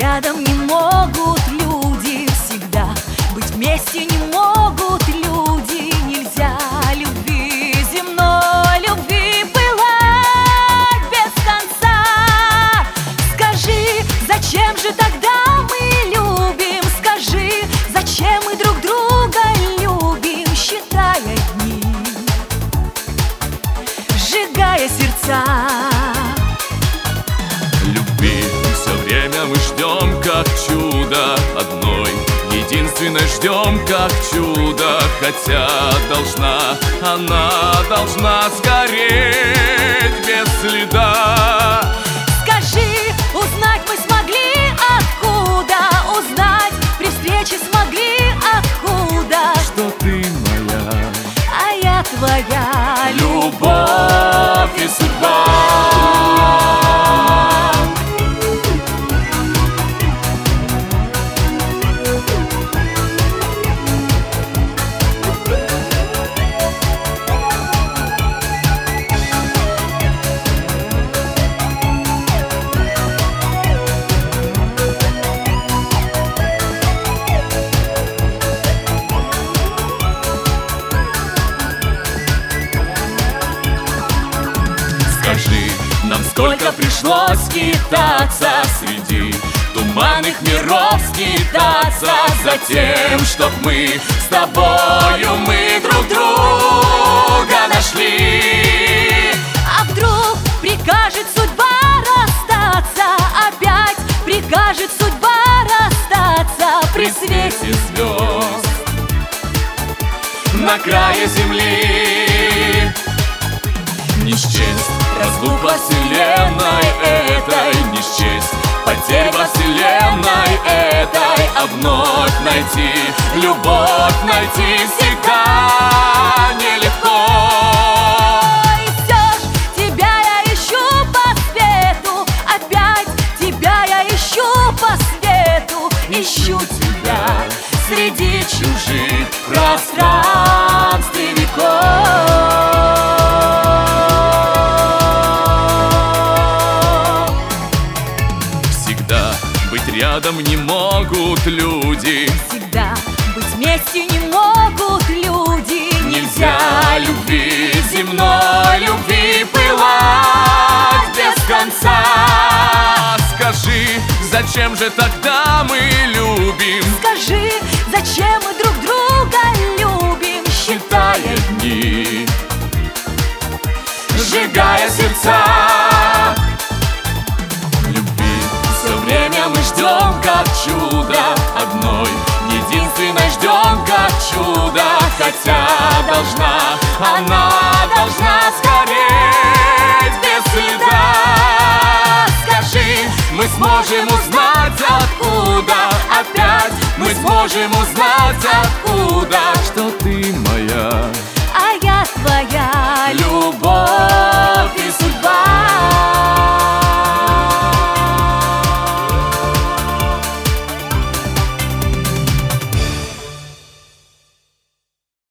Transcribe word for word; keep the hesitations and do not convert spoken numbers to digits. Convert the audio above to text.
рядом не могут люди всегда, быть вместе не могут люди. Нельзя любви земной, любви пылать без конца. Скажи, зачем же тогда мы любим? Скажи, зачем мы друг друга любим, считая дни, сжигая сердца? Любви все время мы ждем, как чудо одной, единственной ждем, как чудо. Хотя должна, она должна сгореть без следа. Скажи, узнать мы смогли откуда? Узнать при встрече смогли откуда? Что ты моя, а я твоя любовь и судьба. Скажи, нам сколько пришлось скитаться среди туманных миров, скитаться за тем, чтоб мы с тобою, мы друг друга нашли. А вдруг прикажет судьба расстаться? Опять прикажет судьба расстаться при свете звезд на крае земли. Не счесть разлук во вселенной этой, не счесть потерь во вселенной этой, а вновь найти любовь, найти всегда нелегко. И все ж тебя я ищу по свету, опять тебя я ищу по свету. Ищу тебя среди чужих пространств и веков. Быть рядом не могут люди, всегда быть вместе не могут люди. Нельзя любви земной, любви пылать без конца. Скажи, зачем же тогда мы любим? Скажи, зачем мы друг друга любим, считая дни, сжигая сердца. Все время мы ждем, как чудо одной, единственной ждем, как чудо. Хотя должна, она должна сгореть без следа. Скажи, мы сможем узнать откуда, опять мы сможем узнать откуда